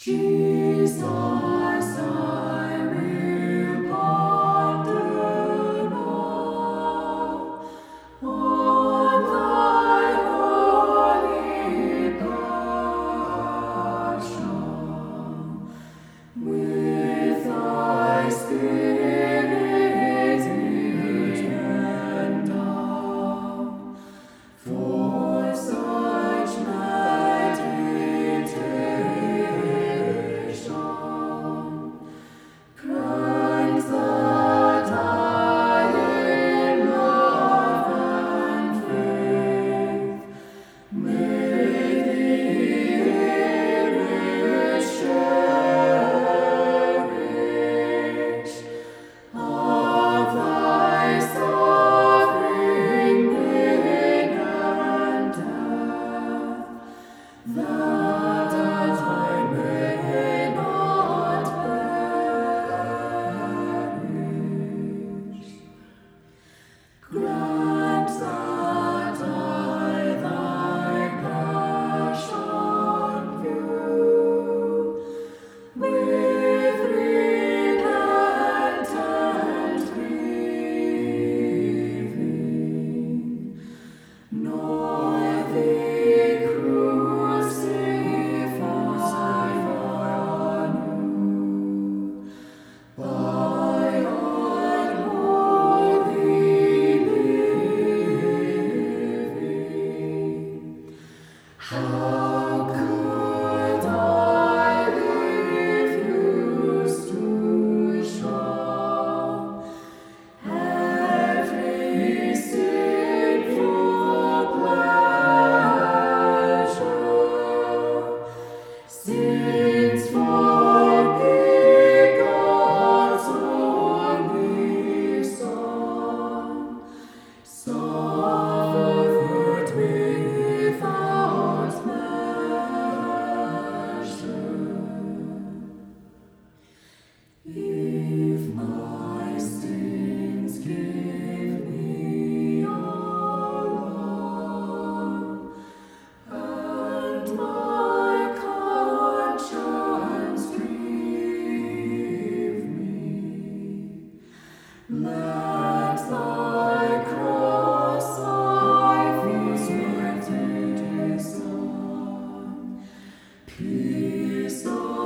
Jesus, I will ponder on thy holy passion, with thy Spirit endow, for such meditation. Grant that I in love and faith may thee cherish of thy suffering, pain, and death, that I may not perish. Grant that I thy passion view with repentant grieving, nor thee crucify anew by unholy living. How could I refuse to show every sinful pleasure, since for me God's only Son suffered without measure? If my sins give me alarm, and my conscience grieve me, let thy cross thy feet disown, peace